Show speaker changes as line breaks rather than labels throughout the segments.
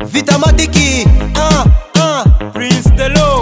Vitamatiki,
Prince Delo,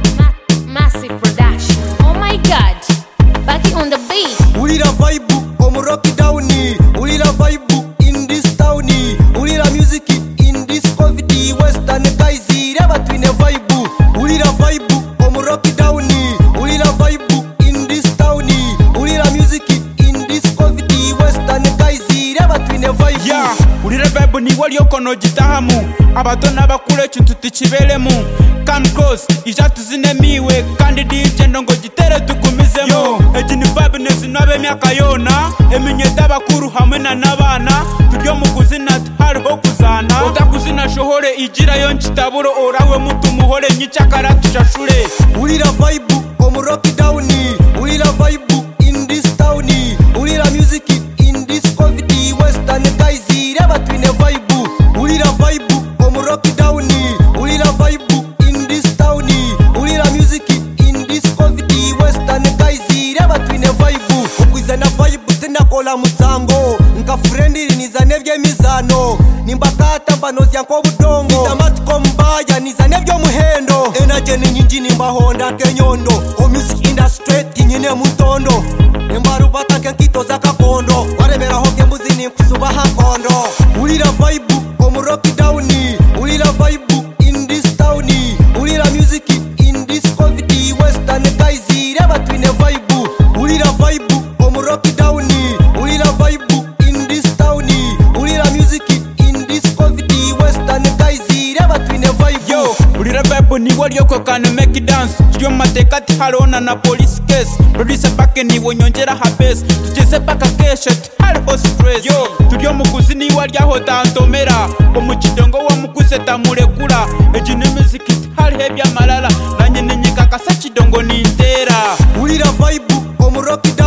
Massive production. Oh my god, back on the beat.
ulira vibe omuroki downi, ulira vibe in this towni, ulira music in this covid western guys reba twine vibe, ulira vibe omuroki downi, ulira vibe in this towni, ulira music in this covid western guys reba twine vibe.
yeah, ulira vibe ni wali okono jitahamu, abato n'abakulu ekintu tikibelemu. Come close, ijatuzine kandi DJ ndongo gitere tukumizemo. Egi ni vibe nezino ab'emyaka yona, eminyeta abakuru hamwe n'abana, turyo mu kuzina hariho kuzana. Otakuzina shohore igira yo nkitaburo orawe mutu muhore nyicyakara tushashure.
Ulira vibe omuroki downi, ulira vibe in this towni, ulira music in this covid western guys reba twine vibe, ulira vibe omuroki downi, ulira vibe in this towni, ulira music in this covid western guys reba twine vibe. Okwizana vibe tenakola musango nka friendly nizane byemizano nimbakata mbanozya nko budongo vitamatiko mbaya nizane byo muhendo energy ni nyingi nimbahonda kenyondo o music industry tinyine mutondo embaru batake nkito za kakondo warebera hoke muzini kusubaha kondo. Ulira vibe omuroki downi, ulira vibe in this towni, ulira music in this covid western guys reba twine vibe, ulira vibe omuroki downi, ulira vibe in this towni, ulira music in this covid western guys reba twine vibe.
Yo, ulira vibe ni wali oko can make it dance. Turyo mateka tiharona na police case. Producer pake ni wonyongera habes. Tugeze paka kesho hariho stress. Yo, turyo mukuzini wali aho tantomera. Omukidongo wa mukuse tamurekura. Egi ni music hariho ebyamalala. Nanye nenyika kasa kidongo nintera.
Ulira vibe omuroki